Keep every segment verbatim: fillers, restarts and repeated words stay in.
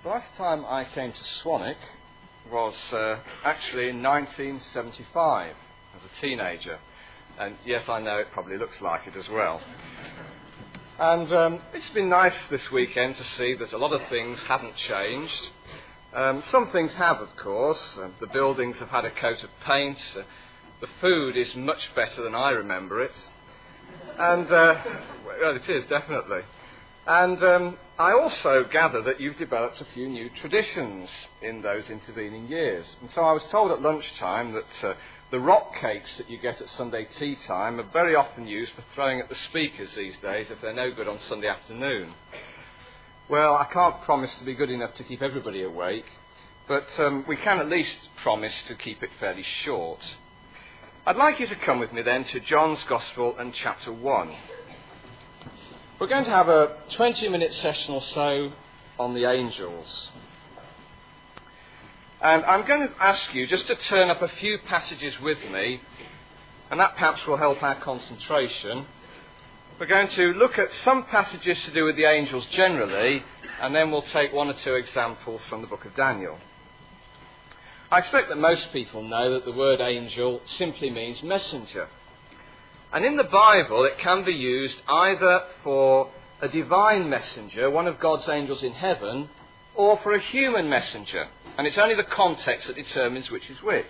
The last time I came to Swanwick was uh, actually in nineteen seventy-five as a teenager. And yes, I know it probably looks like it as well. And um, it's been nice this weekend to see that a lot of things haven't changed. Um, some things have, of course. Uh, the buildings have had a coat of paint. Uh, the food is much better than I remember it. And, uh, well, it is, definitely. And um, I also gather that you've developed a few new traditions in those intervening years. And so I was told at lunchtime that uh, the rock cakes that you get at Sunday tea time are very often used for throwing at the speakers these days if they're no good on Sunday afternoon. Well, I can't promise to be good enough to keep everybody awake, but um, we can at least promise to keep it fairly short. I'd like you to come with me then to John's Gospel and chapter one. We're going to have a twenty-minute session or so on the angels. And I'm going to ask you just to turn up a few passages with me, and that perhaps will help our concentration. We're going to look at some passages to do with the angels generally, and then we'll take one or two examples from the book of Daniel. I expect that most people know that the word angel simply means messenger. And in the Bible, it can be used either for a divine messenger, one of God's angels in heaven, or for a human messenger. And it's only the context that determines which is which.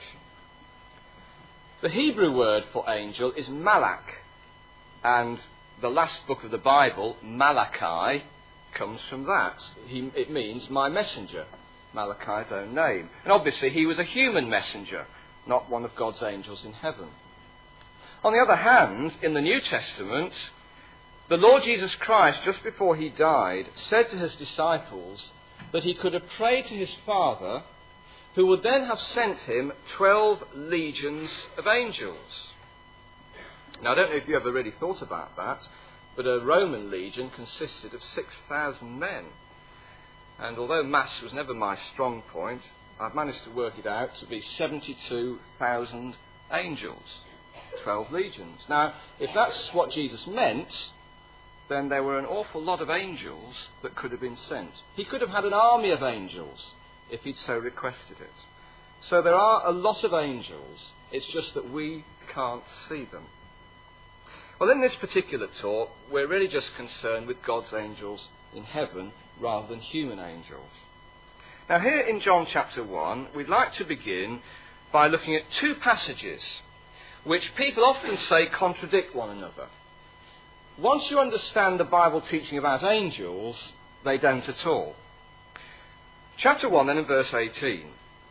The Hebrew word for angel is malak. And the last book of the Bible, Malachi, comes from that. He, it means my messenger, Malachi's own name. And obviously he was a human messenger, not one of God's angels in heaven. On the other hand, in the New Testament, the Lord Jesus Christ, just before he died, said to his disciples that he could have prayed to his Father, who would then have sent him twelve legions of angels. Now, I don't know if you ever really thought about that, but a Roman legion consisted of six thousand men. And although maths was never my strong point, I've managed to work it out to be seventy-two thousand angels. twelve legions. Now, if that's what Jesus meant, then there were an awful lot of angels that could have been sent. He could have had an army of angels if he'd so requested it. So there are a lot of angels. It's just that we can't see them. Well, in this particular talk, we're really just concerned with God's angels in heaven rather than human angels. Now, here in John chapter one, we'd like to begin by looking at two passages which people often say contradict one another. Once you understand the Bible teaching about angels, they don't at all. Chapter one then in verse eighteen.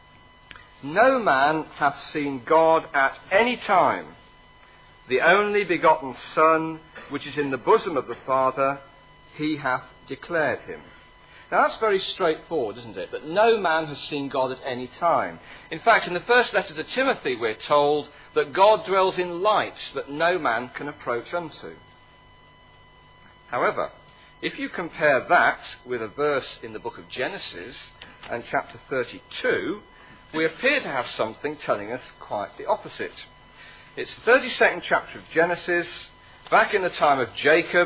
No man hath seen God at any time. The only begotten Son, which is in the bosom of the Father, he hath declared him. Now that's very straightforward, isn't it? That no man has seen God at any time. In fact, in the first letter to Timothy, we're told that God dwells in light that no man can approach unto. However, if you compare that with a verse in the book of Genesis and chapter thirty-two, we appear to have something telling us quite the opposite. It's the thirty-second chapter of Genesis, back in the time of Jacob,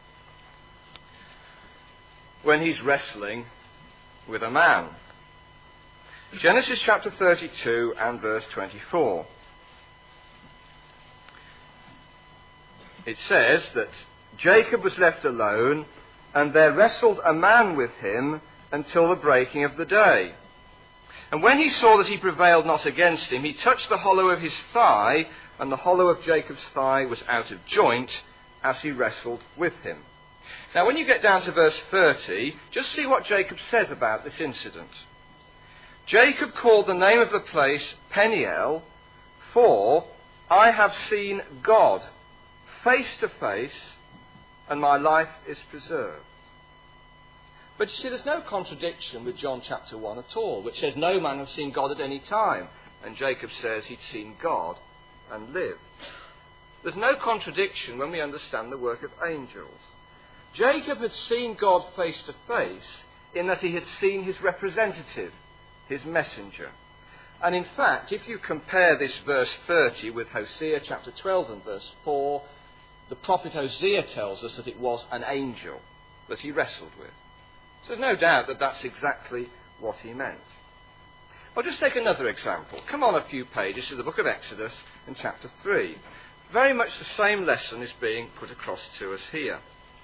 when he's wrestling with a man. Genesis chapter thirty-two and verse twenty-four. It says that Jacob was left alone, and there wrestled a man with him until the breaking of the day. And when he saw that he prevailed not against him, he touched the hollow of his thigh, and the hollow of Jacob's thigh was out of joint as he wrestled with him. Now, when you get down to verse thirty, just see what Jacob says about this incident. Jacob called the name of the place Peniel, for I have seen God face to face, and my life is preserved. But you see, there's no contradiction with John chapter one at all, which says no man has seen God at any time. And Jacob says he'd seen God and lived. There's no contradiction when we understand the work of angels. Jacob had seen God face to face in that he had seen his representative, his messenger. And in fact, if you compare this verse thirty with Hosea chapter twelve and verse four, the prophet Hosea tells us that it was an angel that he wrestled with. So there's no doubt that that's exactly what he meant. I'll just take another example. Come on a few pages to the book of Exodus in chapter three. Very much the same lesson is being put across to us here.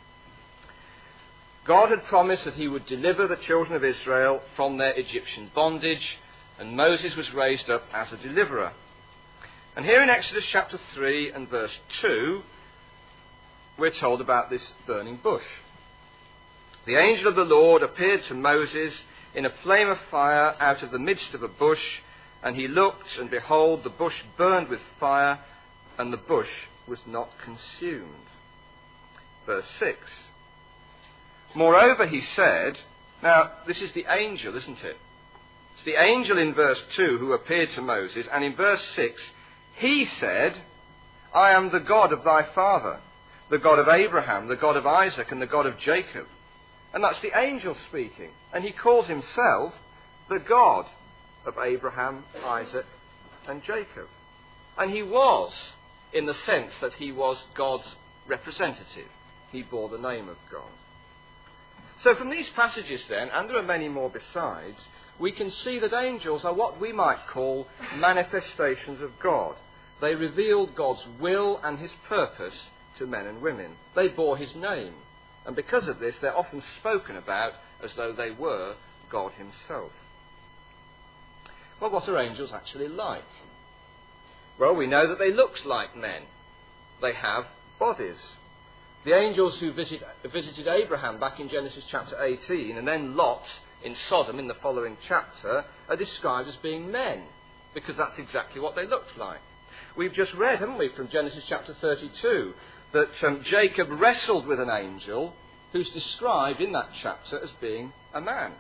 God had promised that he would deliver the children of Israel from their Egyptian bondage, and Moses was raised up as a deliverer. And here in Exodus chapter three and verse two, we're told about this burning bush. The angel of the Lord appeared to Moses in a flame of fire out of the midst of a bush, and he looked, and behold, the bush burned with fire, and the bush was not consumed. Verse six. Moreover, he said, now this is the angel, isn't it? It's the angel in verse two who appeared to Moses, and in verse six, he said, I am the God of thy father, the God of Abraham, the God of Isaac, and the God of Jacob. And that's the angel speaking. And he calls himself the God of Abraham, Isaac, and Jacob. And he was, in the sense that he was God's representative. He bore the name of God. So from these passages then, and there are many more besides, we can see that angels are what we might call manifestations of God. They revealed God's will and his purpose to men and women. They bore his name. And because of this, they're often spoken about as though they were God himself. Well, what are angels actually like? Well, we know that they look like men. They have bodies. The angels who visit, visited Abraham back in Genesis chapter eighteen, and then Lot in Sodom in the following chapter, are described as being men, because that's exactly what they looked like. We've just read, haven't we, from Genesis chapter thirty-two, that um, Jacob wrestled with an angel who's described in that chapter as being a man.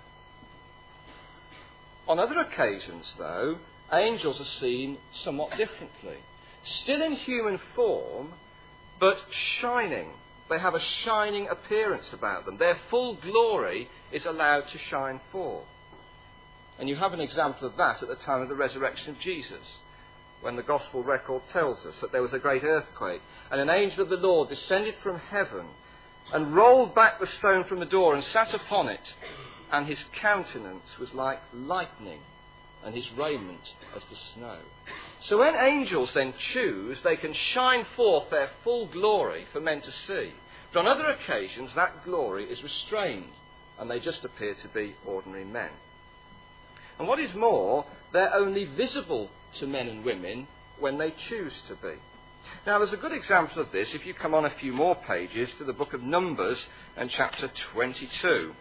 On other occasions, though, angels are seen somewhat differently. Still in human form, but shining. They have a shining appearance about them. Their full glory is allowed to shine forth. And you have an example of that at the time of the resurrection of Jesus, when the Gospel record tells us that there was a great earthquake, and an angel of the Lord descended from heaven and rolled back the stone from the door and sat upon it, and his countenance was like lightning, and his raiment as the snow. So when angels then choose, they can shine forth their full glory for men to see. But on other occasions, that glory is restrained, and they just appear to be ordinary men. And what is more, they're only visible to men and women when they choose to be. Now, there's a good example of this if you come on a few more pages to the book of Numbers and chapter twenty-two.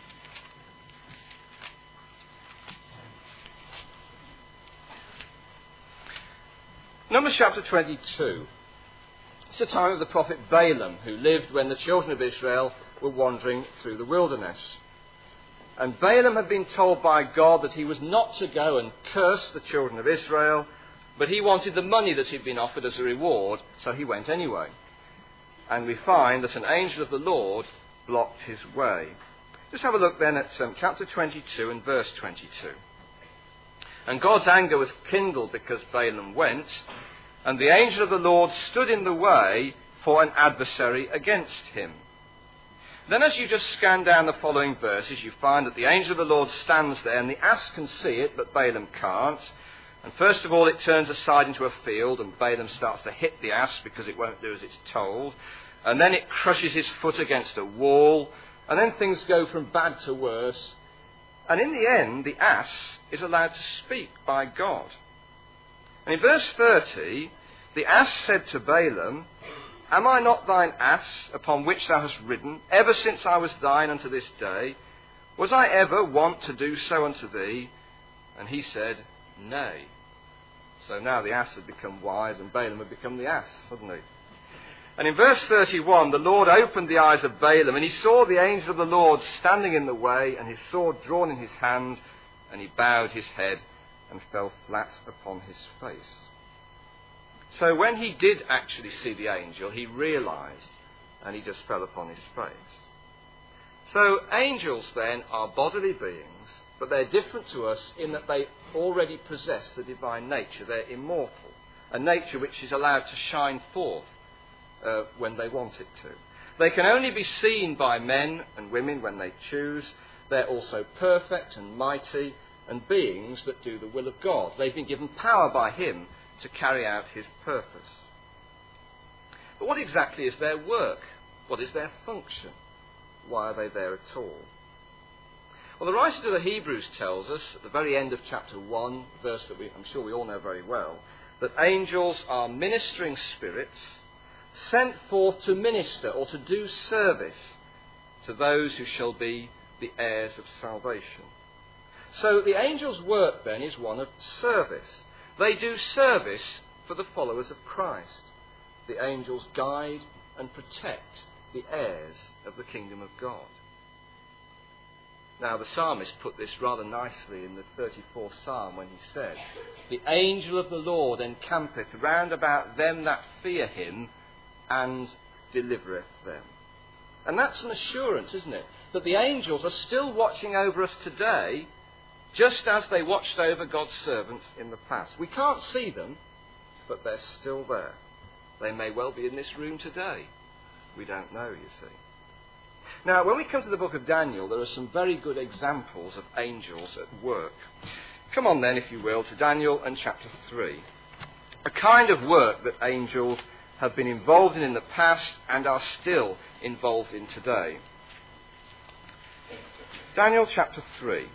Numbers chapter twenty-two. It's the time of the prophet Balaam, who lived when the children of Israel were wandering through the wilderness. And Balaam had been told by God that he was not to go and curse the children of Israel, but he wanted the money that he'd been offered as a reward, so he went anyway. And we find that an angel of the Lord blocked his way. Just have a look then at um, chapter twenty-two and verse twenty-two. And God's anger was kindled because Balaam went, and the angel of the Lord stood in the way for an adversary against him. Then as you just scan down the following verses, you find that the angel of the Lord stands there, and the ass can see it, but Balaam can't. And first of all, it turns aside into a field, and Balaam starts to hit the ass because it won't do as it's told. And then it crushes his foot against a wall, and then things go from bad to worse. And in the end, the ass is allowed to speak by God. And in verse thirty, the ass said to Balaam, Am I not thine ass, upon which thou hast ridden, ever since I was thine unto this day? Was I ever wont to do so unto thee? And he said, Nay. So now the ass had become wise, and Balaam had become the ass, hadn't he? And in verse thirty-one, the Lord opened the eyes of Balaam, and he saw the angel of the Lord standing in the way, and his sword drawn in his hand, and he bowed his head and fell flat upon his face. So when he did actually see the angel, he realized, and he just fell upon his face. So angels then are bodily beings, but they're different to us in that they already possess the divine nature. They're immortal, a nature which is allowed to shine forth uh, when they want it to. They can only be seen by men and women when they choose, They're also perfect and mighty and beings that do the will of God. They've been given power by him to carry out his purpose. But what exactly is their work? What is their function? Why are they there at all? Well, the writer to the Hebrews tells us at the very end of chapter one, verse that we, I'm sure we all know very well, that angels are ministering spirits sent forth to minister or to do service to those who shall be the heirs of salvation. So the angels' work then is one of service. They do service for the followers of Christ. The angels guide and protect the heirs of the kingdom of God. Now the psalmist put this rather nicely in the thirty-fourth Psalm when he said, "The angel of the Lord encampeth round about them that fear him, and delivereth them." And that's an assurance, isn't it? That the angels are still watching over us today, just as they watched over God's servants in the past. We can't see them, but they're still there. They may well be in this room today. We don't know, you see. Now, when we come to the book of Daniel, there are some very good examples of angels at work. Come on then, if you will, to Daniel and chapter three. A kind of work that angels have been involved in in the past and are still involved in today. Daniel chapter three.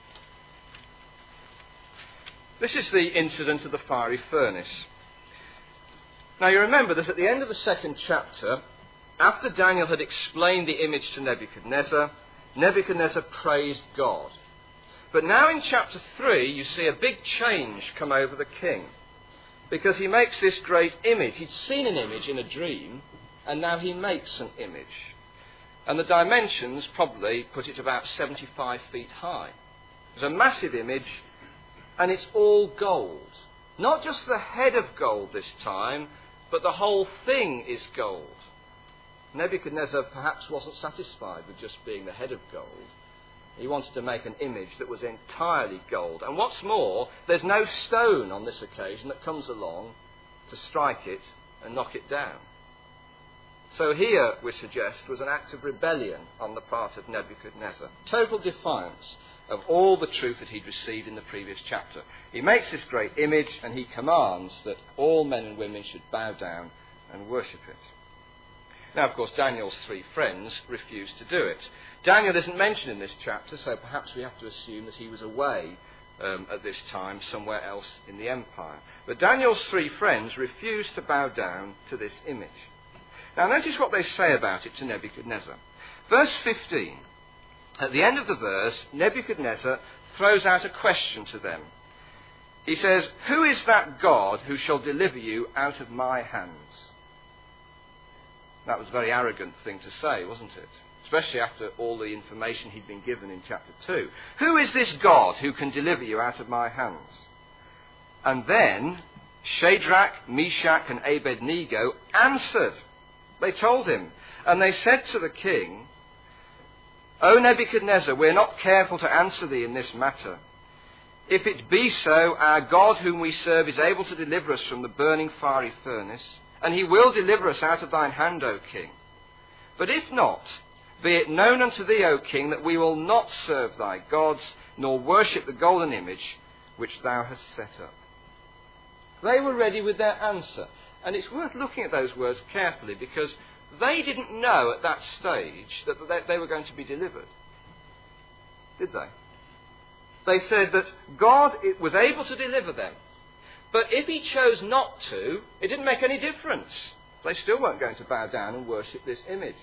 This is the incident of the fiery furnace. Now you remember that at the end of the second chapter, after Daniel had explained the image to Nebuchadnezzar, Nebuchadnezzar praised God. But now in chapter three, you see a big change come over the king, because he makes this great image. He'd seen an image in a dream, and now he makes an image. And the dimensions probably put it about seventy-five feet high. It's a massive image, and it's all gold. Not just the head of gold this time, but the whole thing is gold. Nebuchadnezzar perhaps wasn't satisfied with just being the head of gold. He wanted to make an image that was entirely gold. And what's more, there's no stone on this occasion that comes along to strike it and knock it down. So here, we suggest, was an act of rebellion on the part of Nebuchadnezzar. Total defiance of all the truth that he'd received in the previous chapter. He makes this great image and he commands that all men and women should bow down and worship it. Now, of course, Daniel's three friends refused to do it. Daniel isn't mentioned in this chapter, so perhaps we have to assume that he was away um, at this time somewhere else in the empire. But Daniel's three friends refused to bow down to this image. Now, notice what they say about it to Nebuchadnezzar. Verse fifteen. At the end of the verse, Nebuchadnezzar throws out a question to them. He says, "Who is that God who shall deliver you out of my hands?" That was a very arrogant thing to say, wasn't it? Especially after all the information he'd been given in chapter two. Who is this God who can deliver you out of my hands? And then Shadrach, Meshach, and Abednego answered. They told him, and they said to the king, "O Nebuchadnezzar, we are not careful to answer thee in this matter. If it be so, our God whom we serve is able to deliver us from the burning fiery furnace, and he will deliver us out of thine hand, O king. But if not, be it known unto thee, O king, that we will not serve thy gods, nor worship the golden image which thou hast set up." They were ready with their answer. And it's worth looking at those words carefully, because they didn't know at that stage that they were going to be delivered. Did they? They said that God was able to deliver them. But if he chose not to, it didn't make any difference. They still weren't going to bow down and worship this image.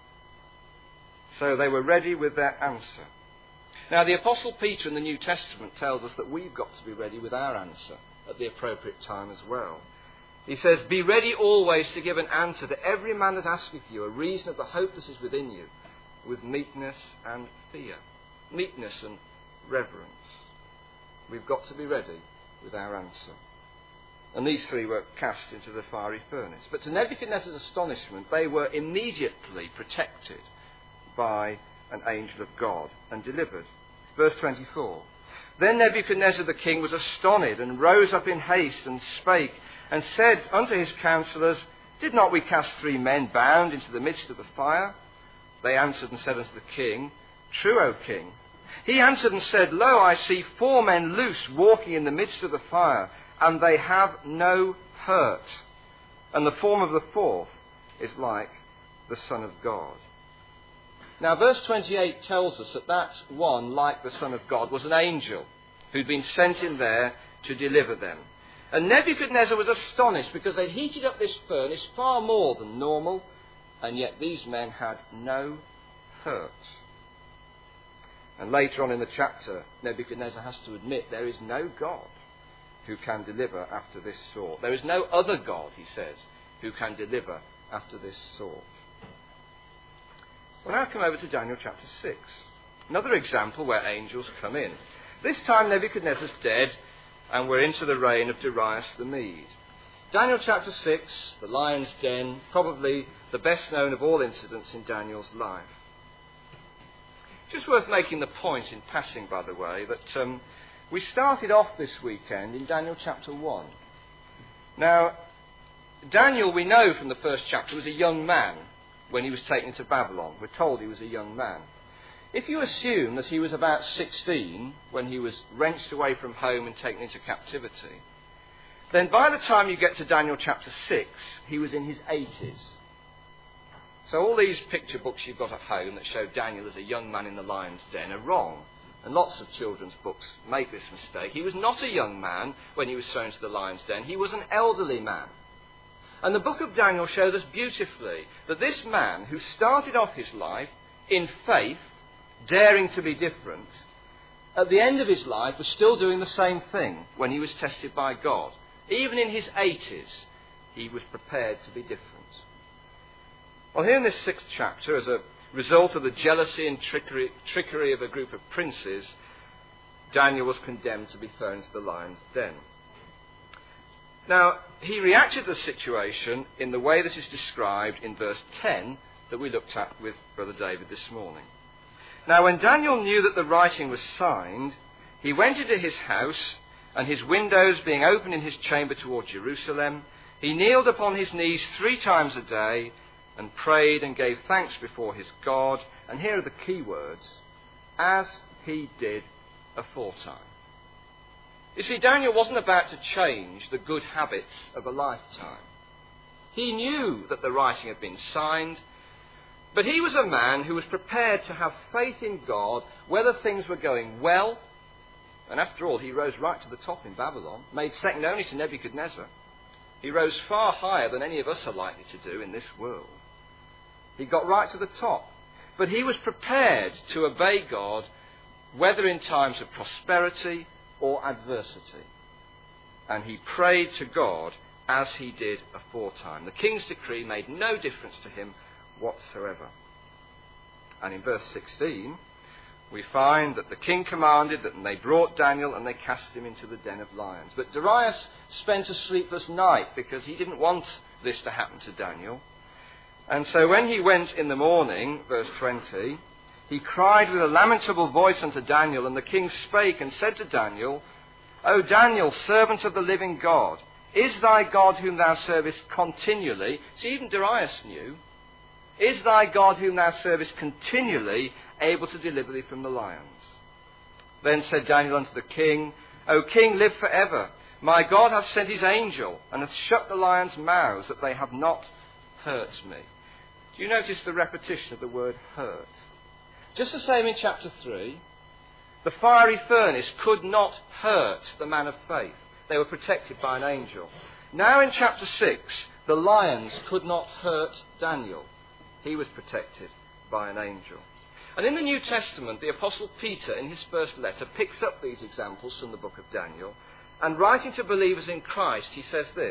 So they were ready with their answer. Now, the Apostle Peter in the New Testament tells us that we've got to be ready with our answer at the appropriate time as well. He says, "Be ready always to give an answer to every man that asketh you a reason of the hope that is within you, with meekness and fear." Meekness and reverence. We've got to be ready with our answer. And these three were cast into the fiery furnace. But to Nebuchadnezzar's astonishment, they were immediately protected by an angel of God and delivered. Verse twenty-four. "Then Nebuchadnezzar the king was astonished, and rose up in haste, and spake, and said unto his counselors, Did not we cast three men bound into the midst of the fire? They answered and said unto the king, True, O king. He answered and said, Lo, I see four men loose walking in the midst of the fire, and they have no hurt. And the form of the fourth is like the Son of God. Now, verse twenty-eight tells us that that one, like the Son of God, was an angel who'd been sent in there to deliver them. And Nebuchadnezzar was astonished because they'd heated up this furnace far more than normal, and yet these men had no hurt. And later on in the chapter, Nebuchadnezzar has to admit there is no God who can deliver after this sort. There is no other God, he says, who can deliver after this sort. Well, now come over to Daniel chapter six. Another example where angels come in. This time Nebuchadnezzar's dead, and we're into the reign of Darius the Mede. Daniel chapter six, the lion's den, probably the best known of all incidents in Daniel's life. Just worth making the point in passing, by the way, that um, we started off this weekend in Daniel chapter one. Now, Daniel, we know from the first chapter, was a young man when he was taken to Babylon. We're told he was a young man. If you assume that he was about sixteen when he was wrenched away from home and taken into captivity, then by the time you get to Daniel chapter six, he was in his eighties. So all these picture books you've got at home that show Daniel as a young man in the lion's den are wrong. And lots of children's books make this mistake. He was not a young man when he was thrown to the lion's den. He was an elderly man. And the book of Daniel shows us beautifully that this man who started off his life in faith, daring to be different, at the end of his life was still doing the same thing when he was tested by God. Even in his eighties, he was prepared to be different. Well, here in this sixth chapter, as a result of the jealousy and trickery, trickery of a group of princes, Daniel was condemned to be thrown into the lion's den. Now, he reacted to the situation in the way that is described in verse ten that we looked at with Brother David this morning. Now, when Daniel knew that the writing was signed, he went into his house, and his windows being open in his chamber toward Jerusalem, he kneeled upon his knees three times a day, and prayed and gave thanks before his God. And here are the key words: as he did aforetime. You see, Daniel wasn't about to change the good habits of a lifetime. He knew that the writing had been signed, but he was a man who was prepared to have faith in God whether things were going well. And after all, he rose right to the top in Babylon, made second only to Nebuchadnezzar. He rose far higher than any of us are likely to do in this world. He got right to the top. But he was prepared to obey God, whether in times of prosperity or adversity. And he prayed to God as he did aforetime. The king's decree made no difference to him whatsoever. And in verse sixteen, we find that the king commanded that they brought Daniel and they cast him into the den of lions. But Darius spent a sleepless night because he didn't want this to happen to Daniel. And so when he went in the morning, verse twenty, he cried with a lamentable voice unto Daniel, and the king spake and said to Daniel, O Daniel, servant of the living God, is thy God whom thou servest continually, see, even Darius knew, is thy God whom thou servest continually able to deliver thee from the lions? Then said Daniel unto the king, O king, live for ever. My God hath sent his angel, and hath shut the lions' mouths, that they have not hurt me. Do you notice the repetition of the word hurt? Just the same in chapter three. The fiery furnace could not hurt the man of faith. They were protected by an angel. Now in chapter six, the lions could not hurt Daniel. He was protected by an angel. And in the New Testament, the Apostle Peter, in his first letter, picks up these examples from the book of Daniel, and writing to believers in Christ, he says this: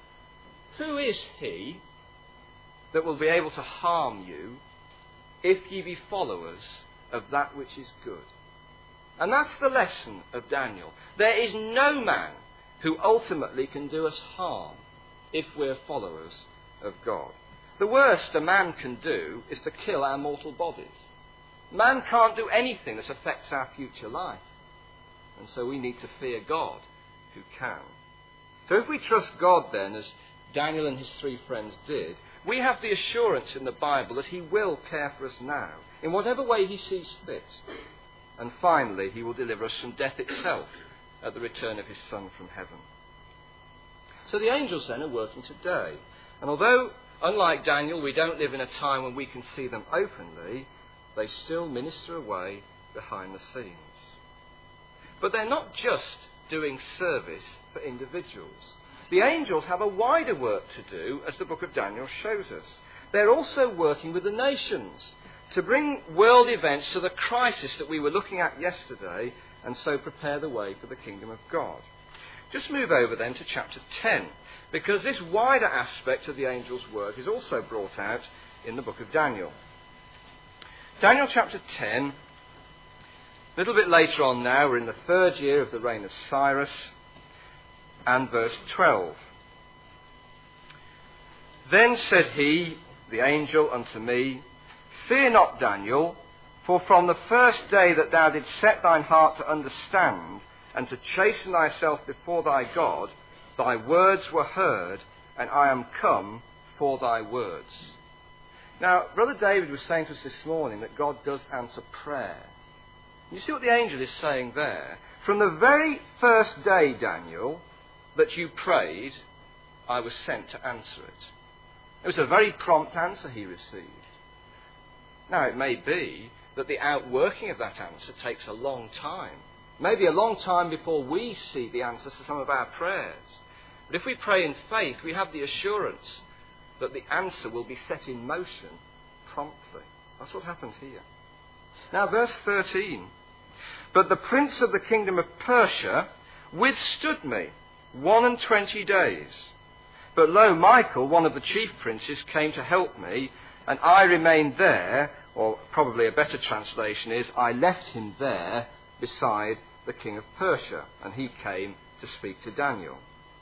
Who is he that will be able to harm you if ye be followers of that which is good? And that's the lesson of Daniel. There is no man who ultimately can do us harm if we're followers of God. The worst a man can do is to kill our mortal bodies. Man can't do anything that affects our future life. And so we need to fear God who can. So if we trust God then, as Daniel and his three friends did, we have the assurance in the Bible that he will care for us now, in whatever way he sees fit. And finally, he will deliver us from death itself at the return of his Son from heaven. So the angels then are working today. And although, unlike Daniel, we don't live in a time when we can see them openly, they still minister away behind the scenes. But they're not just doing service for individuals. The angels have a wider work to do, as the book of Daniel shows us. They're also working with the nations to bring world events to the crisis that we were looking at yesterday, and so prepare the way for the kingdom of God. Just move over then to chapter ten, because this wider aspect of the angels' work is also brought out in the book of Daniel. Daniel chapter ten, a little bit later on now, we're in the third year of the reign of Cyrus, and verse twelve. Then said he, the angel, unto me, Fear not, Daniel, for from the first day that thou didst set thine heart to understand, and to chasten thyself before thy God, thy words were heard, and I am come for thy words. Now, Brother David was saying to us this morning that God does answer prayer. You see what the angel is saying there? From the very first day, Daniel, that you prayed, I was sent to answer it. It was a very prompt answer he received. Now, it may be that the outworking of that answer takes a long time. Maybe a long time before we see the answers to some of our prayers. But if we pray in faith, we have the assurance that the answer will be set in motion promptly. That's what happened here. Now, verse thirteen. But the prince of the kingdom of Persia withstood me one and twenty days. But lo, Michael, one of the chief princes, came to help me, and I remained there, or probably a better translation is, I left him there beside the king of Persia, and he came to speak to Daniel.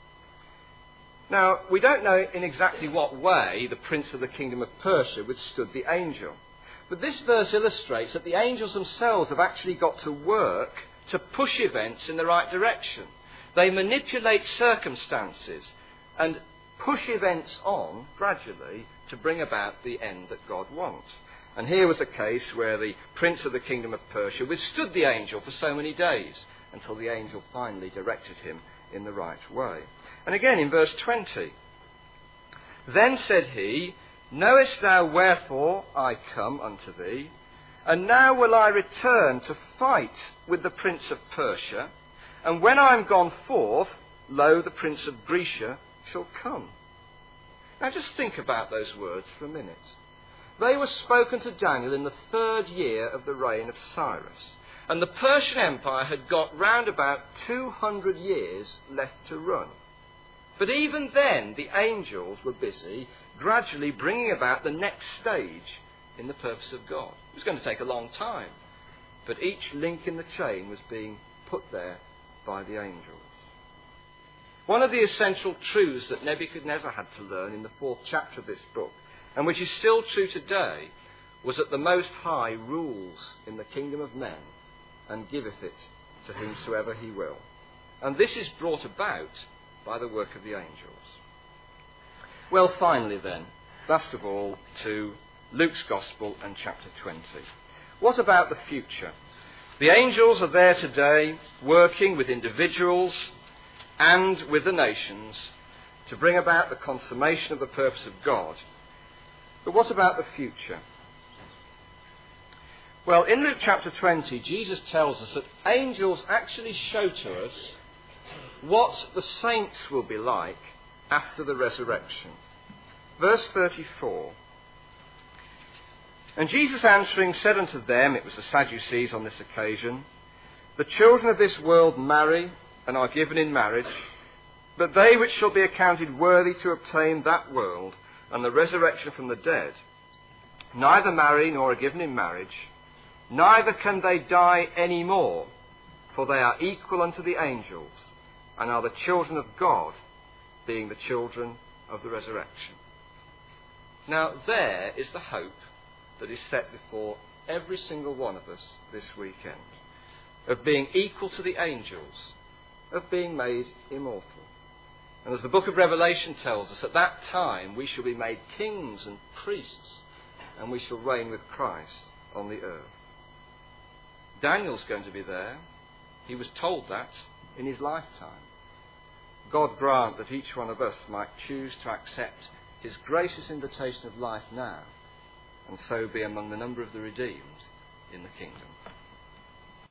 Now, we don't know in exactly what way the prince of the kingdom of Persia withstood the angel. But this verse illustrates that the angels themselves have actually got to work to push events in the right direction. They manipulate circumstances and push events on gradually to bring about the end that God wants. And here was a case where the prince of the kingdom of Persia withstood the angel for so many days until the angel finally directed him in the right way. And again in verse twenty, Then said he, Knowest thou wherefore I come unto thee? And now will I return to fight with the prince of Persia, and when I am gone forth, lo, the prince of Grecia shall come. Now just think about those words for a minute. They were spoken to Daniel in the third year of the reign of Cyrus. And the Persian Empire had got round about two hundred years left to run. But even then, the angels were busy gradually bringing about the next stage in the purpose of God. It was going to take a long time. But each link in the chain was being put there by the angels. One of the essential truths that Nebuchadnezzar had to learn in the fourth chapter of this book, and which is still true today, was that the Most High rules in the kingdom of men and giveth it to whomsoever he will. And this is brought about by the work of the angels. Well, finally then, last of all, to Luke's Gospel and chapter twenty. What about the future? The angels are there today working with individuals and with the nations to bring about the consummation of the purpose of God. But what about the future? Well, in Luke chapter twenty, Jesus tells us that angels actually show to us what the saints will be like after the resurrection. Verse thirty-four. And Jesus answering said unto them, it was the Sadducees on this occasion, The children of this world marry and are given in marriage, but they which shall be accounted worthy to obtain that world and the resurrection from the dead, neither marry nor are given in marriage, neither can they die any more, for they are equal unto the angels, and are the children of God, being the children of the resurrection. Now there is the hope that is set before every single one of us this weekend, of being equal to the angels, of being made immortal. And as the book of Revelation tells us, at that time we shall be made kings and priests, and we shall reign with Christ on the earth. Daniel's going to be there. He was told that in his lifetime. God grant that each one of us might choose to accept his gracious invitation of life now, and so be among the number of the redeemed in the kingdom.